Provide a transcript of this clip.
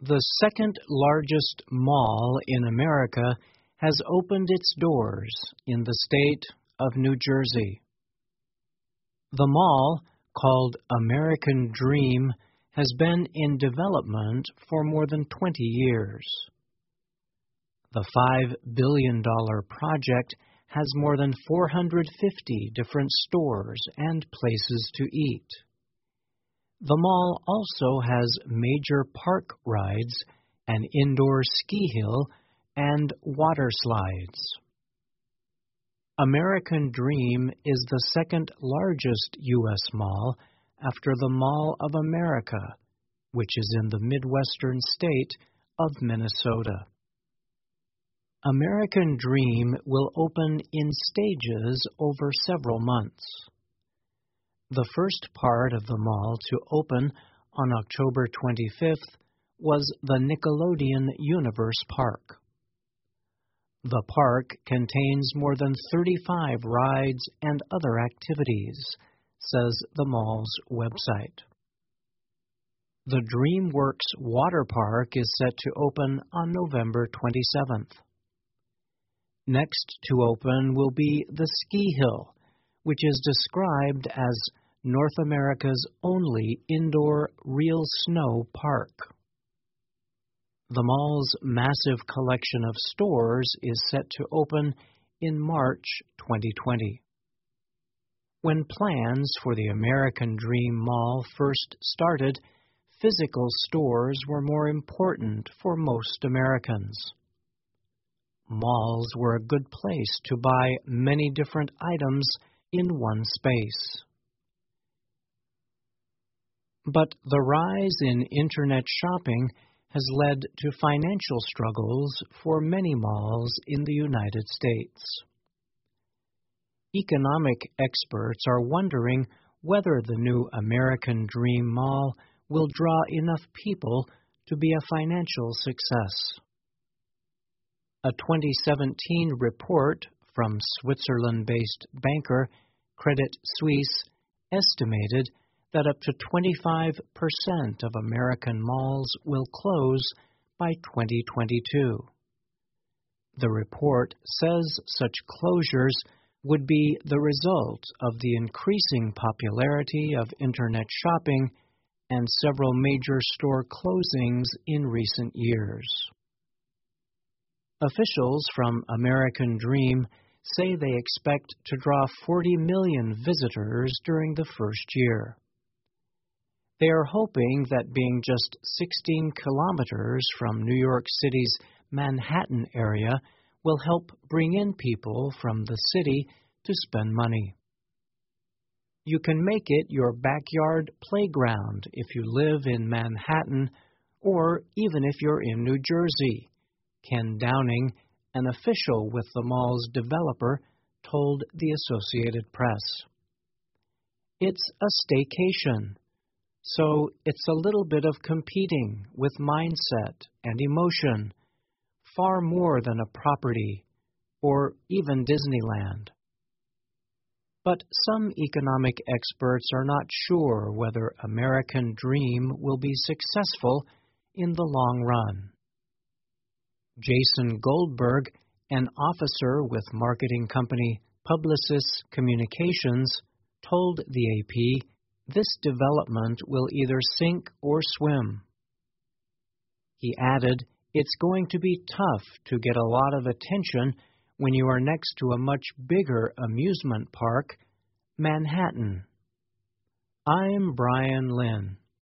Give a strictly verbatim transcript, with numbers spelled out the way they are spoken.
The second largest mall in America has opened its doors in the state of New Jersey. The mall, called American Dream, has been in development for more than twenty years. The five billion dollars project has more than four hundred fifty different stores and places to eat. The mall also has major park rides, an indoor ski hill, and water slides. American Dream is the second largest U S mall after the Mall of America, which is in the Midwestern state of Minnesota. American Dream will open in stages over several months. The first part of the mall to open on October twenty-fifth was the Nickelodeon Universe Park. The park contains more than thirty-five rides and other activities, says the mall's website. The DreamWorks Water Park is set to open on November twenty-seventh. Next to open will be the Ski Hill, which is described as North America's only indoor real snow park. The mall's massive collection of stores is set to open in March twenty twenty. When plans for the American Dream Mall first started, physical stores were more important for most Americans. Malls were a good place to buy many different items in one space. But the rise in Internet shopping has led to financial struggles for many malls in the United States. Economic experts are wondering whether the new American Dream Mall will draw enough people to be a financial success. A twenty seventeen report from Switzerland-based banker Credit Suisse estimated that up to twenty-five percent of American malls will close by twenty twenty-two. The report says such closures would be the result of the increasing popularity of Internet shopping and several major store closings in recent years. Officials from American Dream say they expect to draw forty million visitors during the first year. They are hoping that being just sixteen kilometers from New York City's Manhattan area will help bring in people from the city to spend money. You can make it your backyard playground if you live in Manhattan, or even if you're in New Jersey, Ken Downing, an official with the mall's developer, told the Associated Press. It's a staycation, so it's a little bit of competing with mindset and emotion, far more than a property or even Disneyland. But some economic experts are not sure whether American Dream will be successful in the long run. Jason Goldberg, an officer with marketing company Publicis Communications, told the A P this development will either sink or swim. He added, "It's going to be tough to get a lot of attention when you are next to a much bigger amusement park, Manhattan." I'm Brian Lynn.